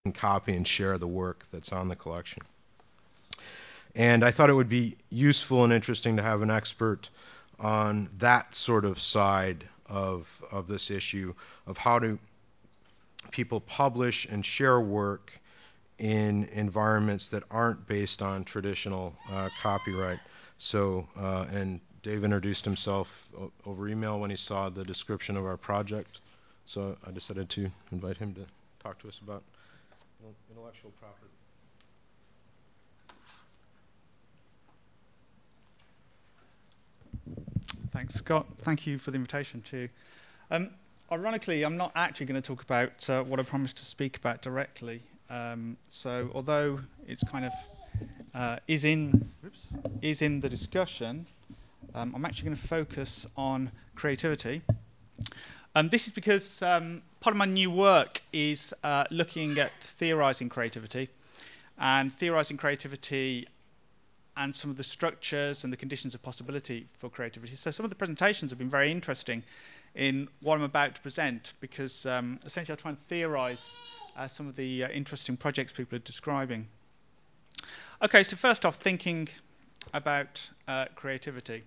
copy and share the work that's on the collection. And I thought it would be useful and interesting to have an expert on that sort of side of this issue of how do people publish and share work in environments that aren't based on traditional copyright. So, and Dave introduced himself over email when he saw the description of our project. So I decided to invite him to talk to us about intellectual property. Thanks, Scott. Thank you for the invitation too. Um, Ironically, I'm not actually going to talk about what I promised to speak about directly. So, although it's kind of is in the discussion, I'm actually going to focus on creativity. This is because part of my new work is looking at theorizing creativity and some of the structures and the conditions of possibility for creativity. So some of the presentations have been very interesting in what I'm about to present because essentially I try and theorize some of the interesting projects people are describing. Okay, so first off, thinking about creativity.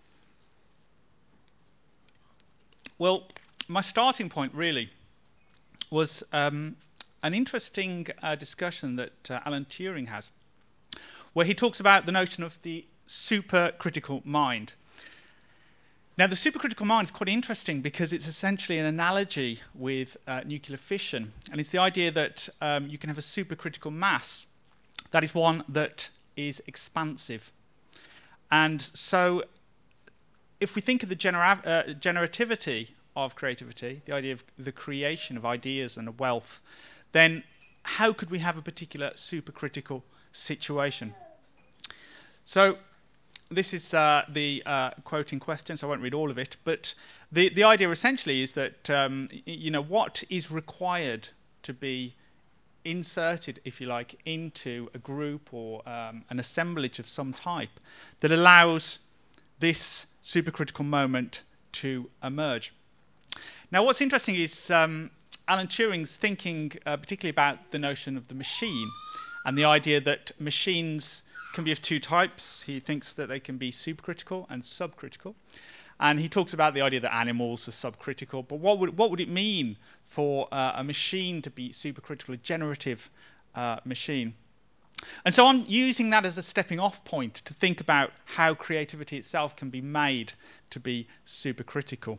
Well, my starting point really was an interesting discussion that Alan Turing has, where he talks about the notion of the supercritical mind. Now, the supercritical mind is quite interesting because it's essentially an analogy with nuclear fission, and it's the idea that you can have a supercritical mass that is one that is expansive. And so, if we think of the generativity of creativity, the idea of the creation of ideas and of wealth, then how could we have a particular supercritical situation? So this is the quote in question, so I won't read all of it, but the idea essentially is that what is required to be inserted, if you like, into a group or an assemblage of some type that allows this supercritical moment to emerge. Now, what's interesting is Alan Turing's thinking particularly about the notion of the machine and the idea that machines can be of two types. He thinks that they can be supercritical and subcritical. And he talks about the idea that animals are subcritical. But what would it mean for a machine to be supercritical, a generative machine? And so I'm using that as a stepping off point to think about how creativity itself can be made to be supercritical.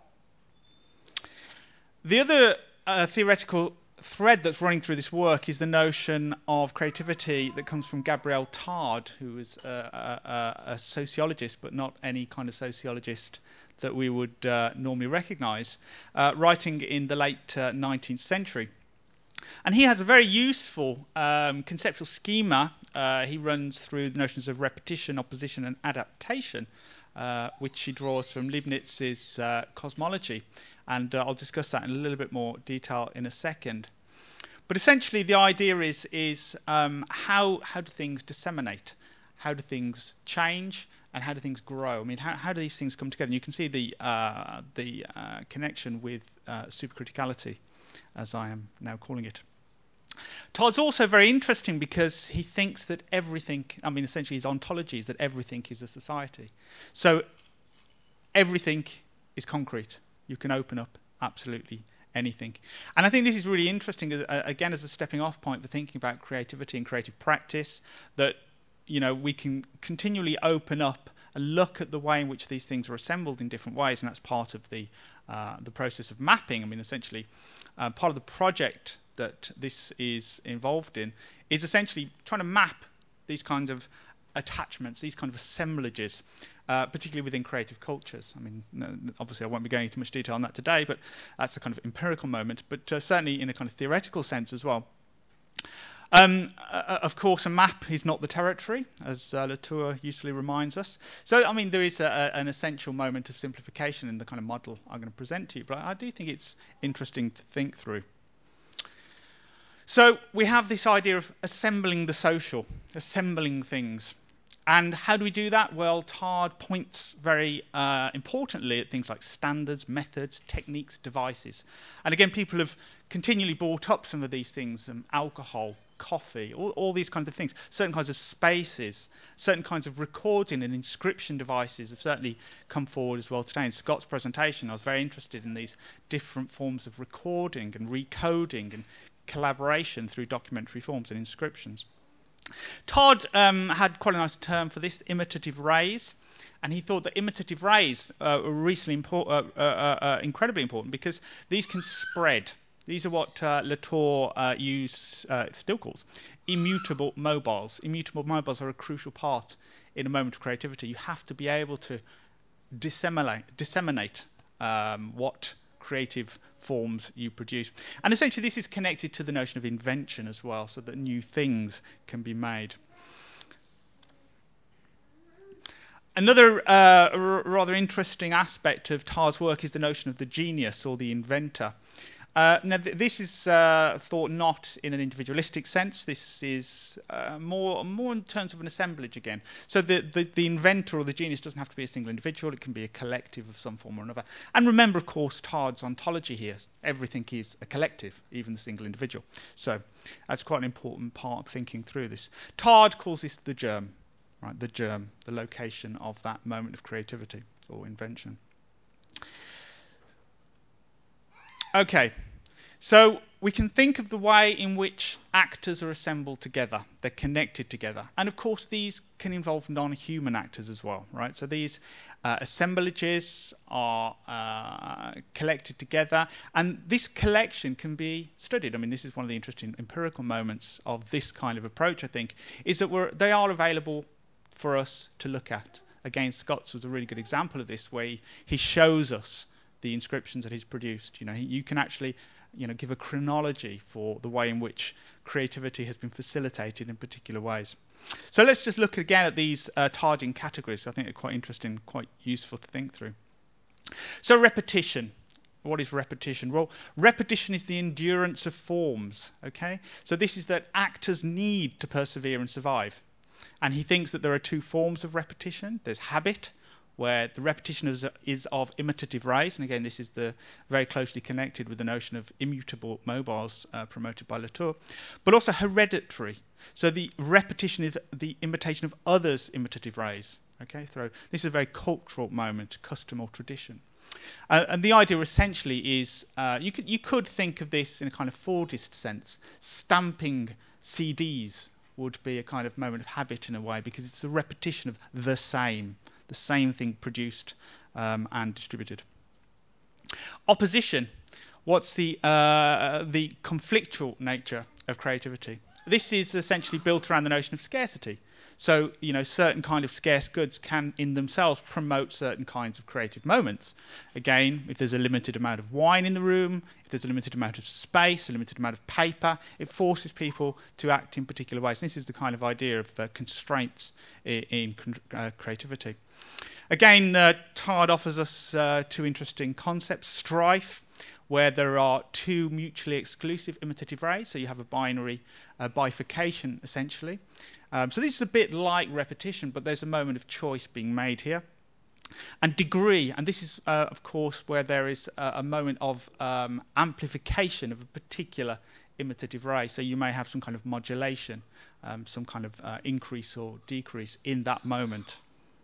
The other theoretical thread that's running through this work is the notion of creativity that comes from Gabriel Tarde, who is a sociologist, but not any kind of sociologist that we would normally recognize, writing in the late 19th century. And he has a very useful conceptual schema. He runs through the notions of repetition, opposition, and adaptation, which he draws from Leibniz's cosmology. And I'll discuss that in a little bit more detail in a second. But essentially, the idea is how do things disseminate? How do things change? And how do things grow? I mean, how do these things come together? And you can see the connection with supercriticality, as I am now calling it. Todd's also very interesting because he thinks that everything, I mean, essentially his ontology is that everything is a society. So everything is concrete. You can open up absolutely anything. And I think this is really interesting, again, as a stepping off point for thinking about creativity and creative practice, that we can continually open up and look at the way in which these things are assembled in different ways, and that's part of the process of mapping. I mean, essentially, part of the project that this is involved in is essentially trying to map these kinds of attachments, these kind of assemblages, particularly within creative cultures. I mean, obviously I won't be going into much detail on that today, but that's a kind of empirical moment, but certainly in a kind of theoretical sense as well. Of course, a map is not the territory, as Latour usefully reminds us. So, I mean, there is an essential moment of simplification in the kind of model I'm going to present to you, but I do think it's interesting to think through. So we have this idea of assembling the social, assembling things. And how do we do that? Well, Tarde points very importantly at things like standards, methods, techniques, devices. And again, people have continually brought up some of these things, alcohol, coffee, all these kinds of things, certain kinds of spaces, certain kinds of recording and inscription devices have certainly come forward as well today. In Scott's presentation, I was very interested in these different forms of recording and recoding and collaboration through documentary forms and inscriptions. Todd had quite a nice term for this, imitative rays, and he thought that imitative rays were recently incredibly important because these can spread. These are what Latour still calls immutable mobiles. Immutable mobiles are a crucial part in a moment of creativity. You have to be able to disseminate what creative forms you produce. And essentially this is connected to the notion of invention as well, so that new things can be made. Another rather interesting aspect of Tar's work is the notion of the genius or the inventor. Now, this is thought not in an individualistic sense. This is more in terms of an assemblage again. So the inventor or the genius doesn't have to be a single individual. It can be a collective of some form or another. And remember, of course, Todd's ontology here. Everything is a collective, even the single individual. So that's quite an important part of thinking through this. Todd calls this the germ, right? The germ, the location of that moment of creativity or invention. Okay, so we can think of the way in which actors are assembled together. They're connected together. And of course, these can involve non-human actors as well, right? So these assemblages are collected together. And this collection can be studied. I mean, this is one of the interesting empirical moments of this kind of approach, I think, is that they are available for us to look at. Again, Scott's was a really good example of this, where he shows us the inscriptions that he's produced. You can actually give a chronology for the way in which creativity has been facilitated in particular ways. So let's just look again at these Tardian categories. I think they're quite interesting, quite useful to think through. So repetition. What is repetition? Well, repetition is the endurance of forms. Okay, so this is that actors need to persevere and survive. And he thinks that there are two forms of repetition. There's habit, where the repetition is of imitative rays, and again this is very closely connected with the notion of immutable mobiles promoted by Latour, but also hereditary. So the repetition is the imitation of others' imitative rays. Okay, so this is a very cultural moment, custom or tradition. And the idea essentially is you could think of this in a kind of Fordist sense. Stamping CDs would be a kind of moment of habit in a way, because it's a repetition of the same thing produced and distributed. Opposition. What's the conflictual nature of creativity? This is essentially built around the notion of scarcity. So, certain kind of scarce goods can in themselves promote certain kinds of creative moments. Again, if there's a limited amount of wine in the room, if there's a limited amount of space, a limited amount of paper, it forces people to act in particular ways. And this is the kind of idea of constraints in creativity. Again, Tard offers us two interesting concepts. Strife, where there are two mutually exclusive imitative rays, so you have a binary bifurcation, essentially. So this is a bit like repetition, but there's a moment of choice being made here. And degree, and this is, of course, where there is a moment of amplification of a particular imitative ray. So you may have some kind of modulation, some kind of increase or decrease in that moment.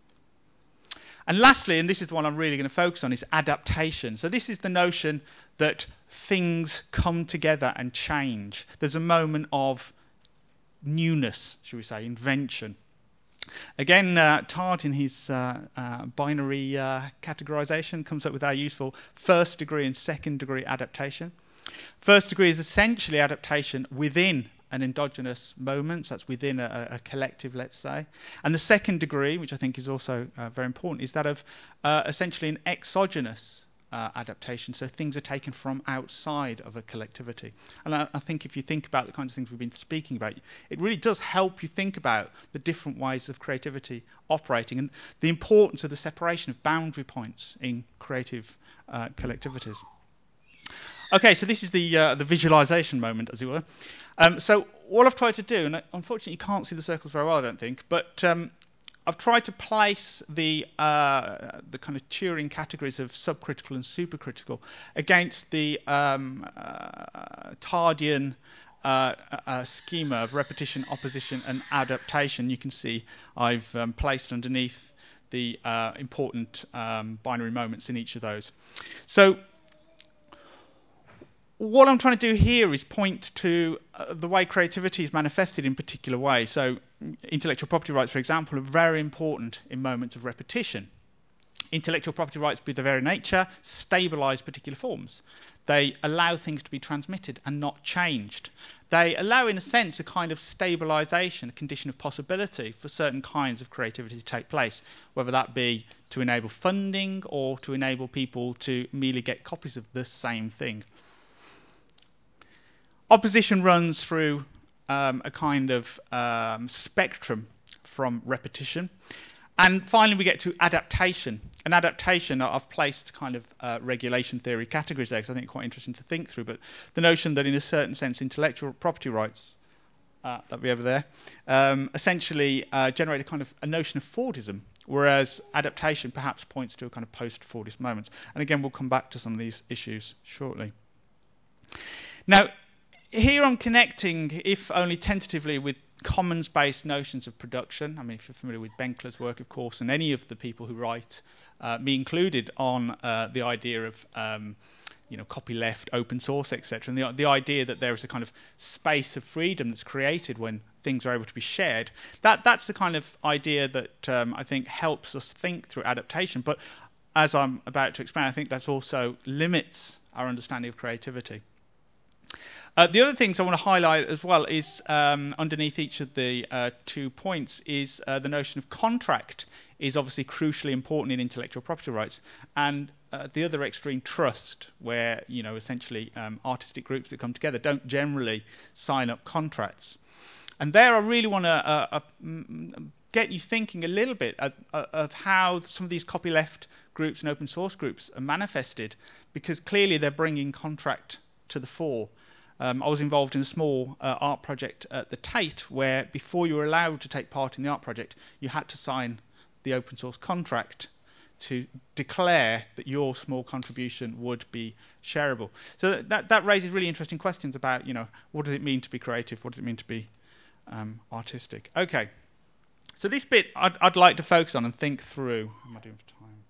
And lastly, and this is the one I'm really going to focus on, is adaptation. So this is the notion that things come together and change. There's a moment of newness, should we say, invention. Again, Tard in his binary categorization comes up with our useful first degree and second degree adaptation. First degree is essentially adaptation within an endogenous moment, so that's within a collective, let's say. And the second degree, which I think is also very important, is that of essentially an exogenous adaptation, so things are taken from outside of a collectivity. And I think if you think about the kinds of things we've been speaking about, it really does help you think about the different ways of creativity operating and the importance of the separation of boundary points in creative collectivities. Okay, so this is the visualization moment, as it were. So what I've tried to do, and unfortunately you can't see the circles very well, I don't think, but I've tried to place the kind of Turing categories of subcritical and supercritical against the Tardian schema of repetition, opposition, and adaptation. You can see I've placed underneath the important binary moments in each of those. So what I'm trying to do here is point to the way creativity is manifested in particular ways. So intellectual property rights, for example, are very important in moments of repetition. Intellectual property rights, by their very nature, stabilize particular forms. They allow things to be transmitted and not changed. They allow, in a sense, a kind of stabilization, a condition of possibility for certain kinds of creativity to take place, whether that be to enable funding or to enable people to merely get copies of the same thing. Opposition runs through a kind of spectrum from repetition. And finally, we get to adaptation. And adaptation, I've placed kind of regulation theory categories there, because I think it's quite interesting to think through. But the notion that, in a certain sense, intellectual property rights, that'll be over there, essentially generate a kind of a notion of Fordism, whereas adaptation perhaps points to a kind of post-Fordist moment. And again, we'll come back to some of these issues shortly. Now, here I'm connecting, if only tentatively, with commons-based notions of production. I mean, if you're familiar with Benkler's work, of course, and any of the people who write, me included, on the idea of copyleft, open source, etc., and the idea that there is a kind of space of freedom that's created when things are able to be shared. That's the kind of idea that I think helps us think through adaptation. But as I'm about to explain, I think that also limits our understanding of creativity. The other things I want to highlight as well is underneath each of the 2 points is the notion of contract is obviously crucially important in intellectual property rights, and the other extreme, trust, where essentially artistic groups that come together don't generally sign up contracts. And there I really want to get you thinking a little bit of how some of these copyleft groups and open source groups are manifested, because clearly they're bringing contract to the fore. I was involved in a small art project at the Tate, where before you were allowed to take part in the art project, you had to sign the open source contract to declare that your small contribution would be shareable. So that raises really interesting questions about, what does it mean to be creative? What does it mean to be artistic? Okay, so this bit I'd like to focus on and think through. How am I doing for time?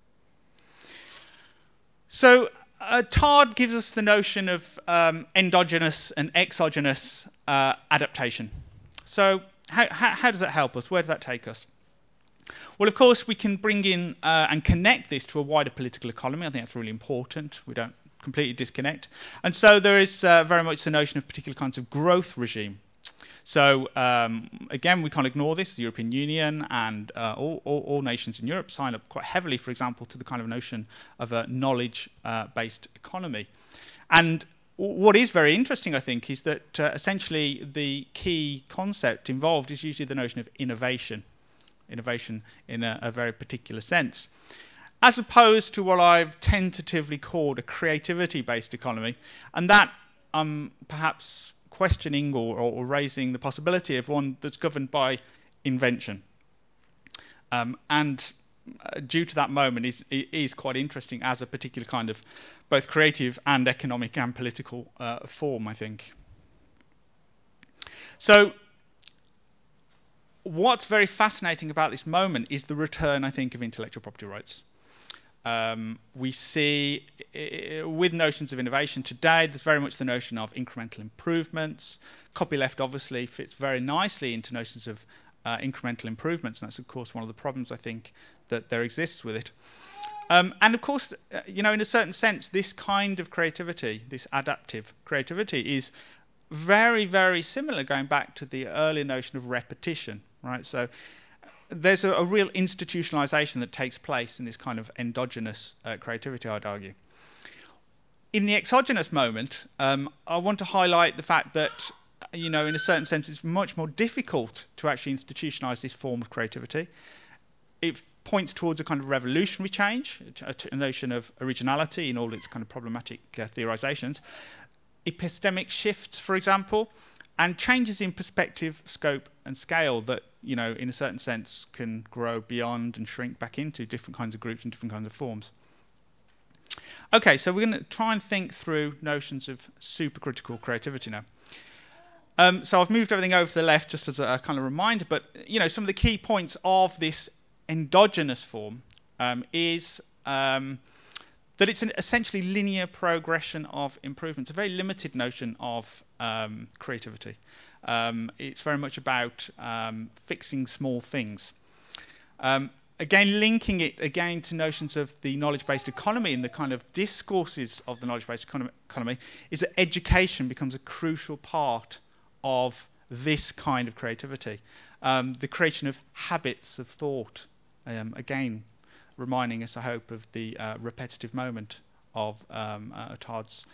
So Todd gives us the notion of endogenous and exogenous adaptation. So how does that help us? Where does that take us? Well, of course, we can bring in and connect this to a wider political economy. I think that's really important. We don't completely disconnect. And so there is very much the notion of particular kinds of growth regime. So again, we can't ignore this. The European Union and all nations in Europe sign up quite heavily, for example, to the kind of notion of a knowledge-based economy. And what is very interesting, I think, is that essentially the key concept involved is usually the notion of innovation in a very particular sense, as opposed to what I've tentatively called a creativity-based economy. And that perhaps questioning or raising the possibility of one that's governed by invention. And due to that moment is quite interesting as a particular kind of both creative and economic and political form, I think. So what's very fascinating about this moment is the return, I think, of intellectual property rights. We see with notions of innovation today, there's very much the notion of incremental improvements. Copyleft obviously fits very nicely into notions of incremental improvements, and that's of course one of the problems I think that there exists with it. And of course, in a certain sense, this kind of creativity, this adaptive creativity, is very, very similar going back to the earlier notion of repetition, right? So there's a real institutionalization that takes place in this kind of endogenous creativity, I'd argue. In the exogenous moment, I want to highlight the fact that, in a certain sense, it's much more difficult to actually institutionalize this form of creativity. It points towards a kind of revolutionary change, a notion of originality in all its kind of problematic theorizations. Epistemic shifts, for example, and changes in perspective, scope, and scale that, in a certain sense, can grow beyond and shrink back into different kinds of groups and different kinds of forms. Okay, so we're going to try and think through notions of supercritical creativity now. So I've moved everything over to the left just as a kind of reminder, but some of the key points of this endogenous form is that it's an essentially linear progression of improvement. It's a very limited notion of creativity. It's very much about fixing small things. Again, linking it again to notions of the knowledge-based economy and the kind of discourses of the knowledge-based economy is that education becomes a crucial part of this kind of creativity. The creation of habits of thought, again, reminding us, I hope, of the repetitive moment of Attard's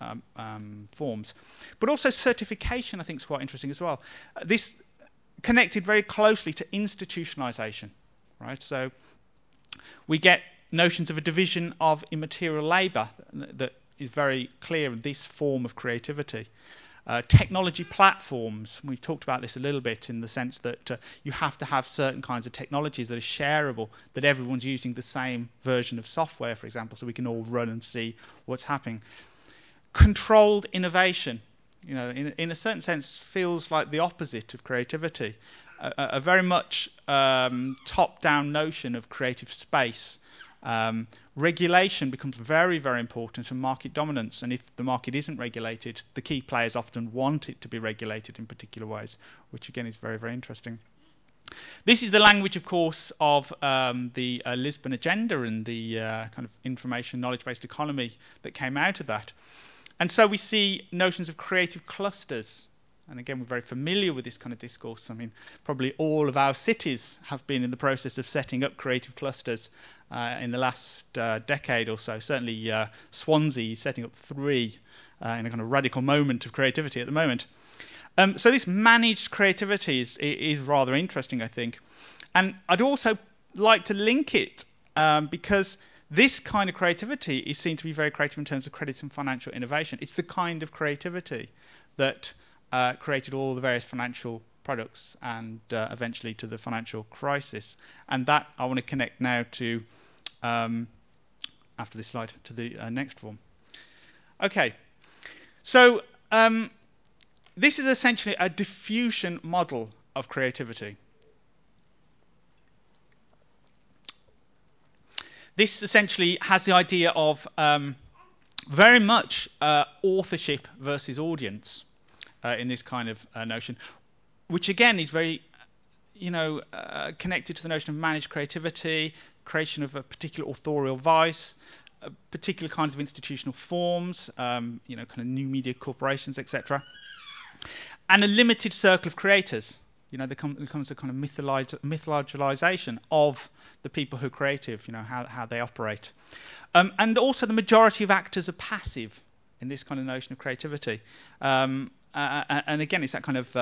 forms. But also certification, I think, is quite interesting as well. This connected very closely to institutionalization, right? So we get notions of a division of immaterial labor that is very clear in this form of creativity. Technology platforms, we've talked about this a little bit in the sense that you have to have certain kinds of technologies that are shareable, that everyone's using the same version of software, for example, so we can all run and see what's happening. Controlled innovation, in a certain sense feels like the opposite of creativity. A very much top-down notion of creative space. Regulation becomes very, very important, and market dominance. And if the market isn't regulated, the key players often want it to be regulated in particular ways, which again is very, very interesting. This is the language, of course, of the Lisbon Agenda and the kind of information knowledge-based economy that came out of that. And so we see notions of creative clusters. And again, we're very familiar with this kind of discourse. I mean, probably all of our cities have been in the process of setting up creative clusters in the last decade or so. Certainly Swansea is setting up 3 in a kind of radical moment of creativity at the moment. So this managed creativity is rather interesting, I think. And I'd also like to link it because this kind of creativity is seen to be very creative in terms of credit and financial innovation. It's the kind of creativity that created all the various financial products and eventually to the financial crisis. And that I want to connect now to, after this slide, to the next form. Okay, so this is essentially a diffusion model of creativity. This essentially has the idea of very much authorship versus audience in this kind of notion, which again is very, connected to the notion of managed creativity, creation of a particular authorial voice, particular kinds of institutional forms, kind of new media corporations, etc., and a limited circle of creators. There comes a kind of mythologization of the people who are creative, how they operate. And also the majority of actors are passive in this kind of notion of creativity. And again, it's that kind of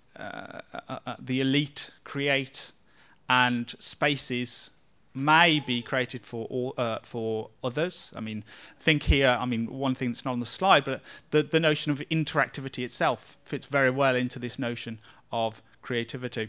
the elite create and spaces may be created for others. I mean, think here, one thing that's not on the slide, but the notion of interactivity itself fits very well into this notion of creativity.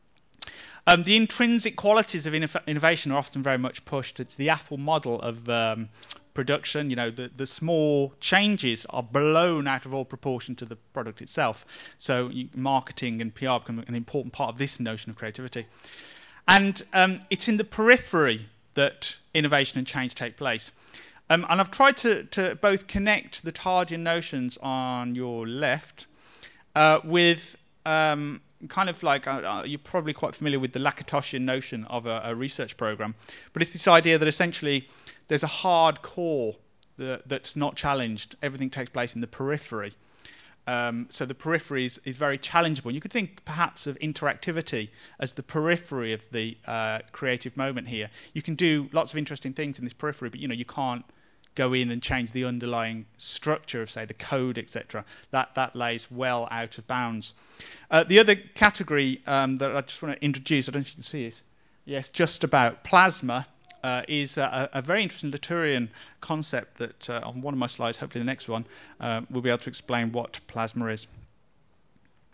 The intrinsic qualities of innovation are often very much pushed. It's the Apple model of production. The small changes are blown out of all proportion to the product itself. So marketing and PR become an important part of this notion of creativity. And it's in the periphery that innovation and change take place. And I've tried to both connect the Tardian notions on your left with kind of like, you're probably quite familiar with the Lakatoshian notion of a research program. But it's this idea that essentially there's a hard core that's not challenged. Everything takes place in the periphery. So the periphery is very challengeable. You could think perhaps of interactivity as the periphery of the creative moment here. You can do lots of interesting things in this periphery, but you can't go in and change the underlying structure of, say, the code, etc. That lays well out of bounds. The other category that I just want to introduce, I don't know if you can see it. Yes, just about plasma. Is a very interesting Latourian concept that on one of my slides, hopefully the next one, we'll be able to explain what plasma is.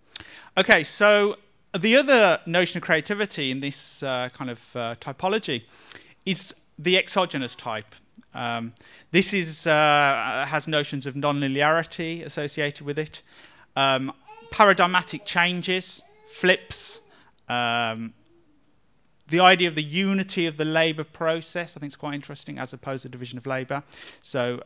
Okay, so the other notion of creativity in this kind of typology is the exogenous type. Um, this is has notions of nonlinearity associated with it, um, paradigmatic changes, flips, um, the idea of the unity of the labour process, I think, is quite interesting, as opposed to division of labour. So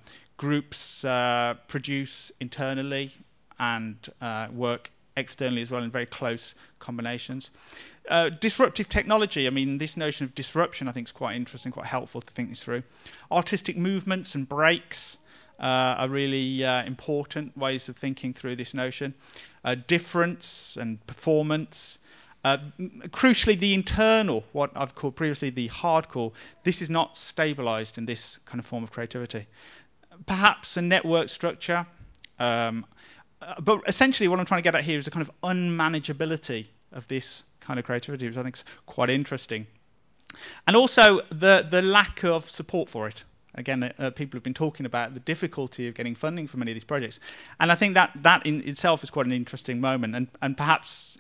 groups produce internally and work externally as well in very close combinations. Disruptive technology, I mean, this notion of disruption I think is quite interesting, quite helpful to think this through. Artistic movements and breaks are really important ways of thinking through this notion. Difference and performance. Crucially, the internal, what I've called previously the hardcore, this is not stabilized in this kind of form of creativity. Perhaps a network structure, um, but essentially what I'm trying to get at here is a kind of unmanageability of this kind of creativity, which I think is quite interesting. And also the lack of support for it. Again, people have been talking about the difficulty of getting funding for many of these projects, and I think that in itself is quite an interesting moment. And perhaps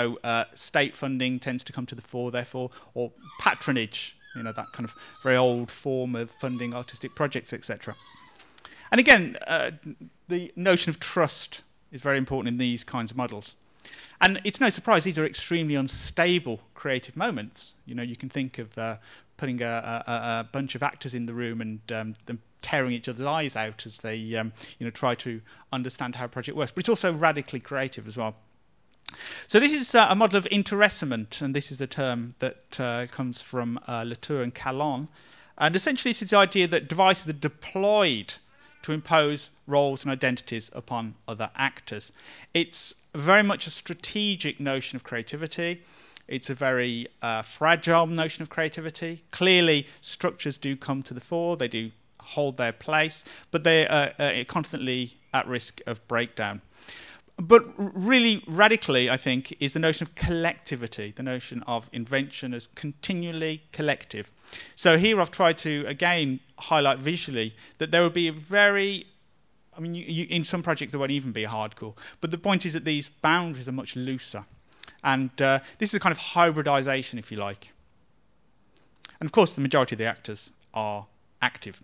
state funding tends to come to the fore, therefore, or patronage, that kind of very old form of funding artistic projects, etc. And again, the notion of trust is very important in these kinds of models. And it's no surprise these are extremely unstable creative moments. You can think of putting a bunch of actors in the room and them tearing each other's eyes out as they try to understand how a project works. But it's also radically creative as well. So this is a model of interessement, and this is a term that comes from Latour and Calonne. And essentially this is the idea that devices are deployed to impose roles and identities upon other actors. It's very much a strategic notion of creativity. It's a very fragile notion of creativity. Clearly, structures do come to the fore. They do hold their place, but they are constantly at risk of breakdown. But really radically, I think, is the notion of collectivity, the notion of invention as continually collective. So here I've tried to, again, highlight visually that there will be a very, I mean, in some projects there won't even be a hardcore, but the point is that these boundaries are much looser. And this is a kind of hybridization, if you like. And of course, the majority of the actors are active.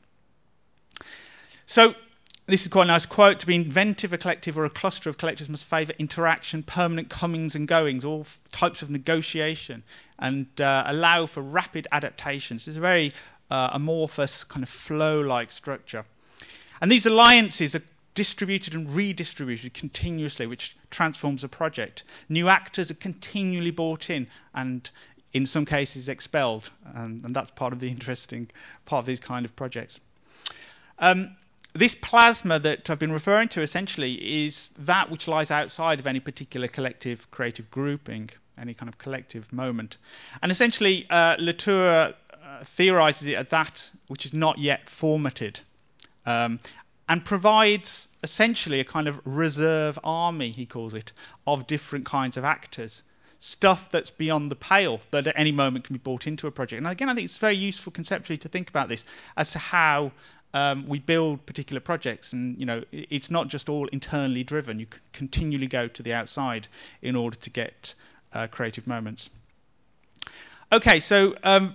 So this is quite a nice quote. To be inventive, a collective or a cluster of collectives must favour interaction, permanent comings and goings, all types of negotiation, and allow for rapid adaptations. It's a very amorphous, kind of flow-like structure. And these alliances are distributed and redistributed continuously, which transforms a project. New actors are continually brought in and in some cases expelled. And that's part of the interesting part of these kind of projects. This plasma that I've been referring to essentially is that which lies outside of any particular collective creative grouping, any kind of collective moment. And essentially, Latour theorizes it as that which is not yet formatted, and provides essentially a kind of reserve army, he calls it, of different kinds of actors. Stuff that's beyond the pale that at any moment can be brought into a project. And again, I think it's very useful conceptually to think about this as to how we build particular projects, and it's not just all internally driven. You can continually go to the outside in order to get creative moments. Okay, so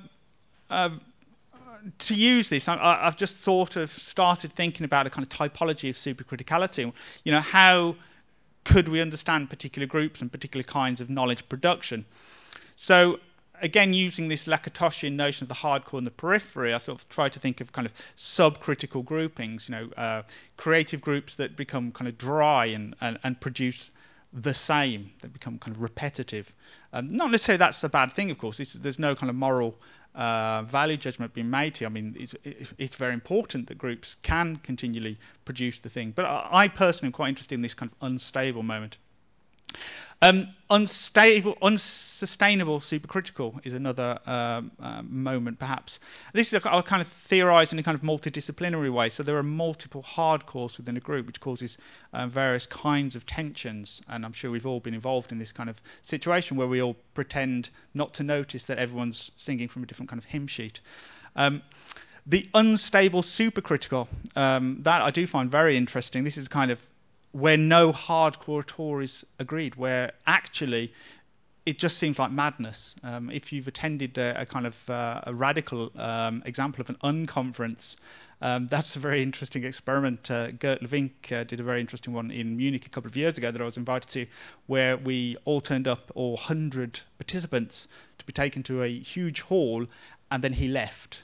to use this, I've just sort of started thinking about a kind of typology of supercriticality. How could we understand particular groups and particular kinds of knowledge production? So again, using this Lakatoshian notion of the hardcore and the periphery, I sort of try to think of kind of subcritical groupings, creative groups that become kind of dry and produce the same, that become kind of repetitive. Not necessarily that's a bad thing, of course. There's no kind of moral value judgment being made here. I mean, it's very important that groups can continually produce the thing. But I personally am quite interested in this kind of unstable moment. Unstable, unsustainable, supercritical is another moment, perhaps. This is I'll kind of theorise in a kind of multidisciplinary way. So there are multiple hardcores within a group, which causes various kinds of tensions. And I'm sure we've all been involved in this kind of situation where we all pretend not to notice that everyone's singing from a different kind of hymn sheet. The unstable supercritical, that I do find very interesting. This is kind of where no hardcore at all is agreed, where actually it just seems like madness. If you've attended a kind of a radical example of an unconference, that's a very interesting experiment. Gert Levink did a very interesting one in Munich a couple of years ago that I was invited to, where we all turned up, all 100 participants, to be taken to a huge hall, and then he left.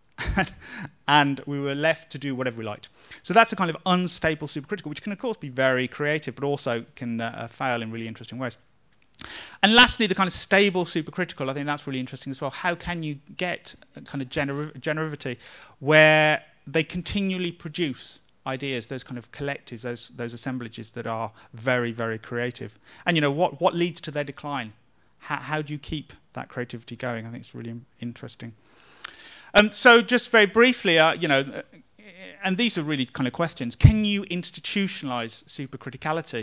And we were left to do whatever we liked. So that's a kind of unstable supercritical, which can, of course, be very creative, but also can fail in really interesting ways. And lastly, the kind of stable supercritical, I think that's really interesting as well. How can you get a kind of generivity where they continually produce ideas, those kind of collectives, those assemblages that are very, very creative? And, you know, what leads to their decline? How do you keep that creativity going? I think it's really interesting. So just very briefly, you know, and these are really kind of questions. Can you institutionalize supercriticality?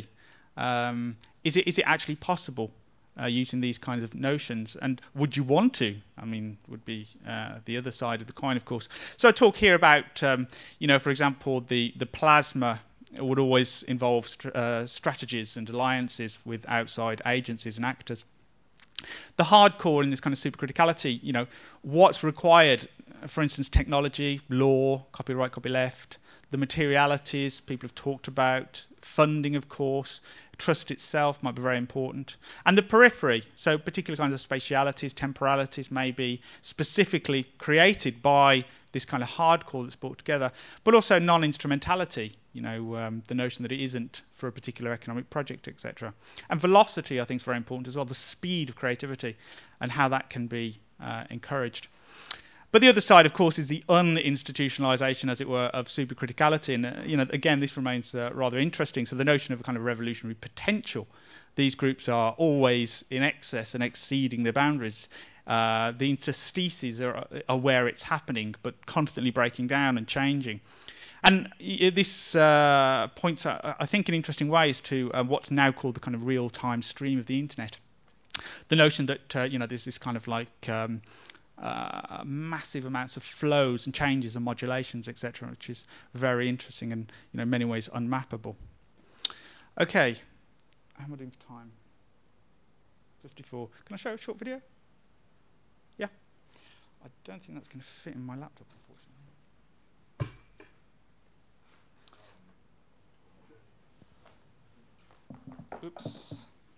Is it actually possible using these kinds of notions? And would you want to? I mean, would be the other side of the coin, of course. So I talk here about, you know, for example, the plasma would always involve strategies and alliances with outside agencies and actors. The hardcore in this kind of supercriticality, you know, what's required, for instance, technology, law, copyright, copyleft, the materialities people have talked about, funding, of course, trust itself might be very important, and the periphery, so particular kinds of spatialities, temporalities may be specifically created by this kind of hardcore that's brought together, but also non-instrumentality, you know, the notion that it isn't for a particular economic project, etc. And velocity, I think, is very important as well, the speed of creativity and how that can be encouraged. But the other side, of course, is the uninstitutionalization, as it were, of supercriticality. And, you know, again, this remains rather interesting. So the notion of a kind of revolutionary potential. These groups are always in excess and exceeding their boundaries. The interstices are where it's happening, but constantly breaking down and changing. And this points out, I think, in interesting ways to what's now called the kind of real-time stream of the internet. The notion that, you know, there's this kind of like massive amounts of flows and changes and modulations, etc., which is very interesting and, you know, in many ways unmappable. Okay, how am I doing for time? 54. Can I show a short video? Yeah. I don't think that's going to fit in my laptop, unfortunately. Oops.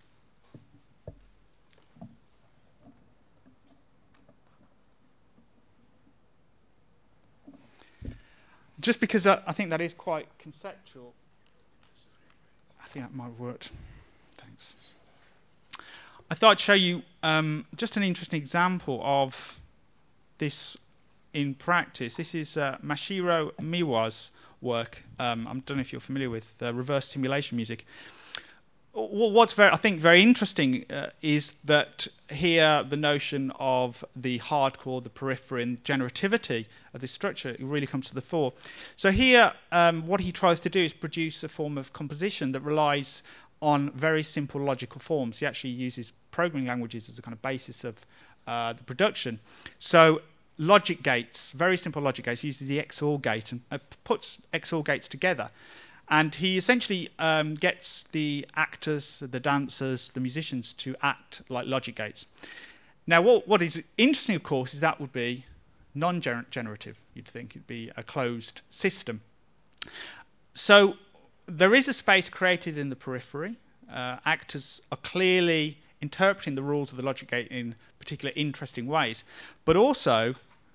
Just because I think that is quite conceptual, I think that might have worked. Thanks. I thought I'd show you just an interesting example of this in practice. This is Mashiro Miwa's work. I don't know if you're familiar with reverse simulation music. What's I think very interesting is that here the notion of the hardcore, the periphery, and generativity of this structure really comes to the fore. So here, what he tries to do is produce a form of composition that relies on very simple logical forms. He actually uses programming languages as a kind of basis of the production. So logic gates, very simple logic gates, he uses the XOR gate and puts XOR gates together. And he essentially gets the actors, the dancers, the musicians to act like logic gates. Now, what is interesting, of course, is that would be non-generative. You'd think it'd be a closed system. So there is a space created in the periphery. Actors are clearly interpreting the rules of the logic gate in particular interesting ways. But also,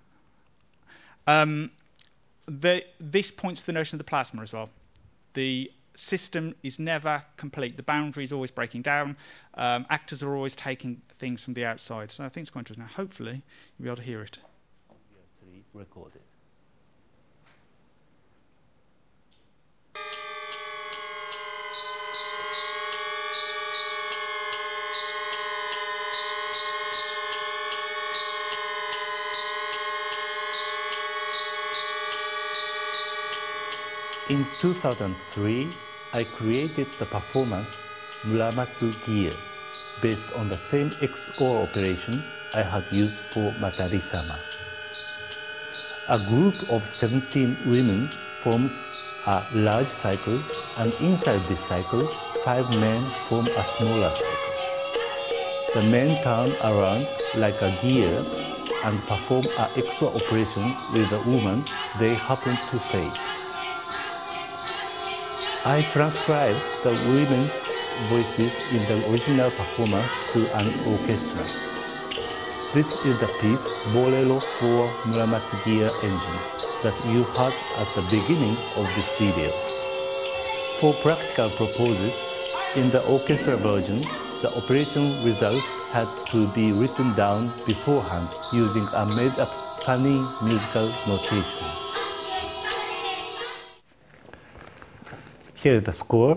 this points to the notion of the plasma as well. The system is never complete. The boundary is always breaking down. Actors are always taking things from the outside. So I think it's quite interesting. Now, hopefully, you'll be able to hear it. Obviously recorded. In 2003, I created the performance Muramatsu Gear based on the same XOR operation I had used for Matari-sama. A group of 17 women forms a large cycle, and inside this cycle, 5 men form a smaller cycle. The men turn around like a gear and perform an XOR operation with the woman they happen to face. I transcribed the women's voices in the original performance to an orchestra. This is the piece Bolero for Muramatsu Gear Engine that you heard at the beginning of this video. For practical purposes, in the orchestra version, the operation results had to be written down beforehand using a made-up funny musical notation. Here is the score.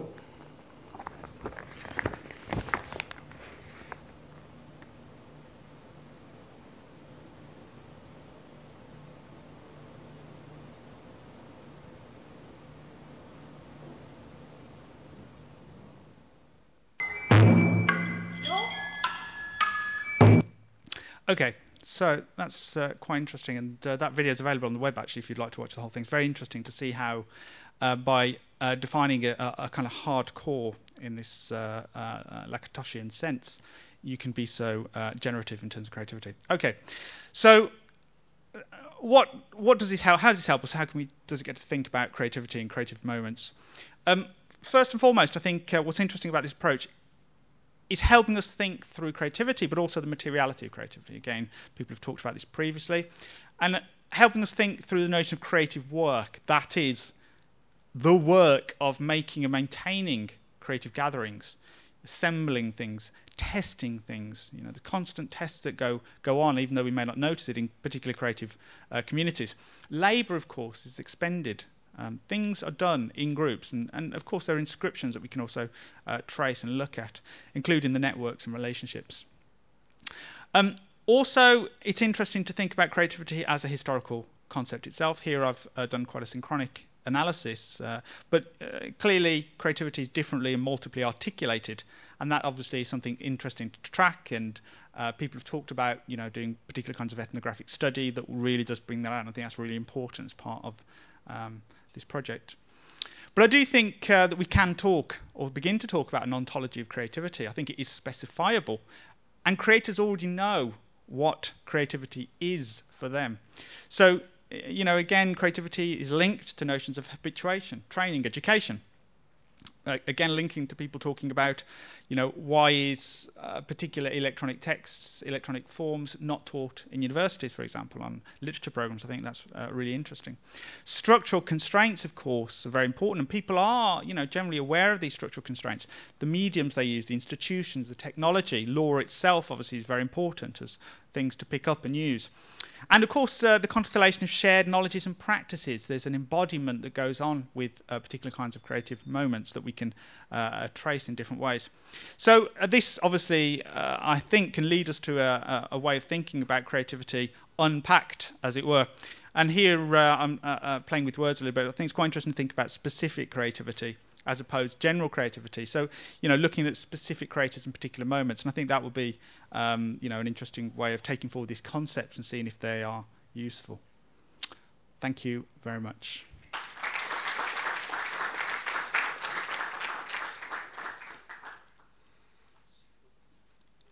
Okay, so that's quite interesting, and that video is available on the web actually if you'd like to watch the whole thing. It's very interesting to see how by defining a kind of hardcore in this Lakatoshian sense, you can be so generative in terms of creativity. Okay, so what does this help? How does this help us? How can we does it get to think about creativity and creative moments? First and foremost, I think what's interesting about this approach is helping us think through creativity, but also the materiality of creativity. Again, people have talked about this previously, and helping us think through the notion of creative work. That is the work of making and maintaining creative gatherings, assembling things, testing things, the constant tests that go on, even though we may not notice it in particularly creative communities. Labour, of course, is expended. Things are done in groups, and of course there are inscriptions that we can also trace and look at, including the networks and relationships. Also, it's interesting to think about creativity as a historical concept itself. Here I've done quite a synchronic analysis, but clearly creativity is differently and multiply articulated, and that obviously is something interesting to track, and people have talked about doing particular kinds of ethnographic study that really does bring that out, and I think that's really important as part of this project. But I do think that we can talk or begin to talk about an ontology of creativity. I think it is specifiable, and creators already know what creativity is for them. So, again, creativity is linked to notions of habituation, training, education. Again, linking to people talking about, why is particular electronic texts, electronic forms not taught in universities, for example, on literature programs. I think that's really interesting. Structural constraints, of course, are very important, and people are, generally aware of these structural constraints. The mediums they use, the institutions, the technology, law itself, obviously, is very important as things to pick up and use. And of course, the constellation of shared knowledges and practices. There's an embodiment that goes on with particular kinds of creative moments that we can trace in different ways. So this obviously, I think, can lead us to a way of thinking about creativity unpacked, as it were. And here I'm playing with words a little bit. I think it's quite interesting to think about specific creativity as opposed to general creativity. So, looking at specific creators in particular moments, and I think that would be, an interesting way of taking forward these concepts and seeing if they are useful. Thank you very much.